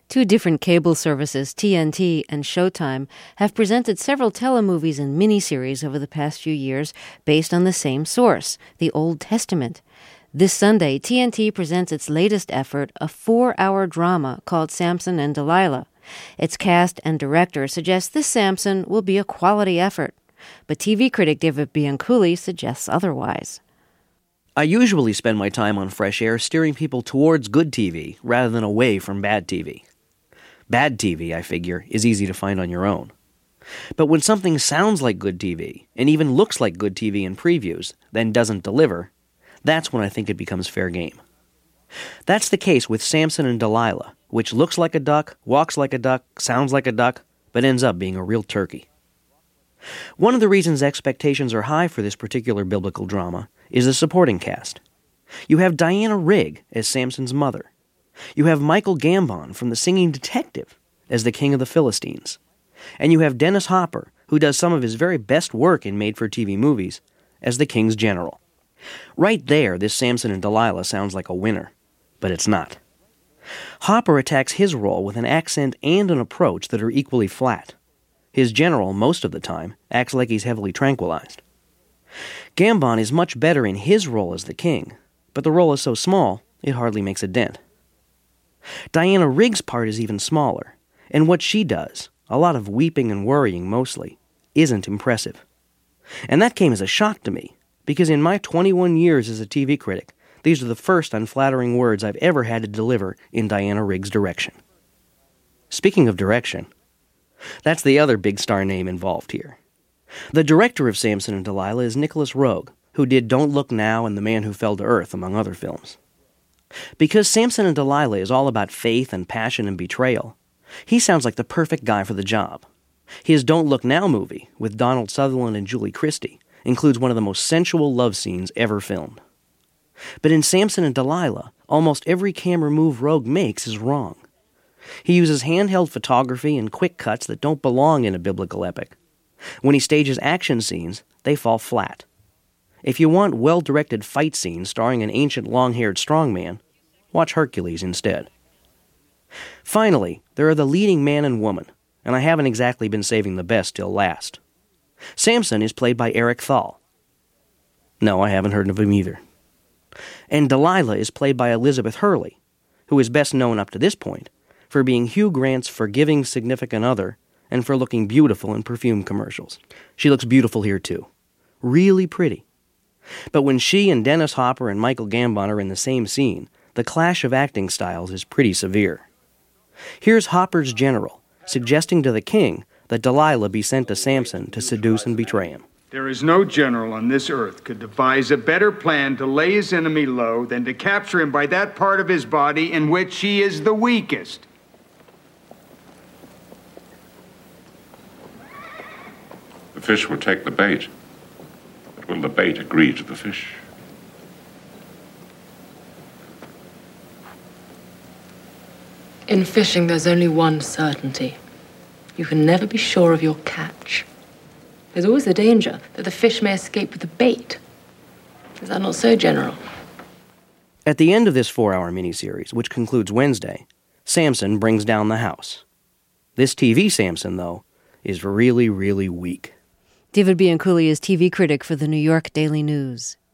Two different cable services, TNT and Showtime, have presented several telemovies and miniseries over the past few years based on the same source, the Old Testament. This Sunday, TNT presents its latest effort, a 4-hour drama called Samson and Delilah. Its cast and director suggest this Samson will be a quality effort, but TV critic David Bianculli suggests otherwise. I usually spend my time on Fresh Air steering people towards good TV rather than away from bad TV. Bad TV, I figure, is easy to find on your own. But when something sounds like good TV, and even looks like good TV in previews, then doesn't deliver, that's when I think it becomes fair game. That's the case with Samson and Delilah, which looks like a duck, walks like a duck, sounds like a duck, but ends up being a real turkey. One of the reasons expectations are high for this particular biblical drama is the supporting cast. You have Diana Rigg as Samson's mother. You have Michael Gambon from The Singing Detective as the King of the Philistines. And you have Dennis Hopper, who does some of his very best work in made-for-TV movies, as the King's General. Right there, this Samson and Delilah sounds like a winner, but it's not. Hopper attacks his role with an accent and an approach that are equally flat. His general, most of the time, acts like he's heavily tranquilized. Gambon is much better in his role as the king, but the role is so small, it hardly makes a dent. Diana Rigg's part is even smaller, and what she does, a lot of weeping and worrying mostly, isn't impressive. And that came as a shock to me, because in my 21 years as a TV critic, these are the first unflattering words I've ever had to deliver in Diana Rigg's direction. Speaking of direction, that's the other big star name involved here. The director of Samson and Delilah is Nicholas Roeg, who did Don't Look Now and The Man Who Fell to Earth, among other films. Because Samson and Delilah is all about faith and passion and betrayal, he sounds like the perfect guy for the job. His Don't Look Now movie, with Donald Sutherland and Julie Christie, includes one of the most sensual love scenes ever filmed. But in Samson and Delilah, almost every camera move Roeg makes is wrong. He uses handheld photography and quick cuts that don't belong in a biblical epic. When he stages action scenes, they fall flat. If you want well-directed fight scenes starring an ancient long-haired strongman, watch Hercules instead. Finally, there are the leading man and woman, and I haven't exactly been saving the best till last. Samson is played by Eric Thal. No, I haven't heard of him either. And Delilah is played by Elizabeth Hurley, who is best known up to this point for being Hugh Grant's forgiving significant other and for looking beautiful in perfume commercials. She looks beautiful here too. Really pretty. But when she and Dennis Hopper and Michael Gambon are in the same scene, the clash of acting styles is pretty severe. Here's Hopper's general suggesting to the king that Delilah be sent to Samson to seduce and betray him. There is no general on this earth could devise a better plan to lay his enemy low than to capture him by that part of his body in which he is the weakest. The fish will take the bait, but will the bait agree to the fish? In fishing, there's only one certainty. You can never be sure of your catch. There's always the danger that the fish may escape with the bait. Is that not so, General? At the end of this 4-hour miniseries, which concludes Wednesday, Samson brings down the house. This TV Samson, though, is really, really weak. David Bianculli is TV critic for the New York Daily News.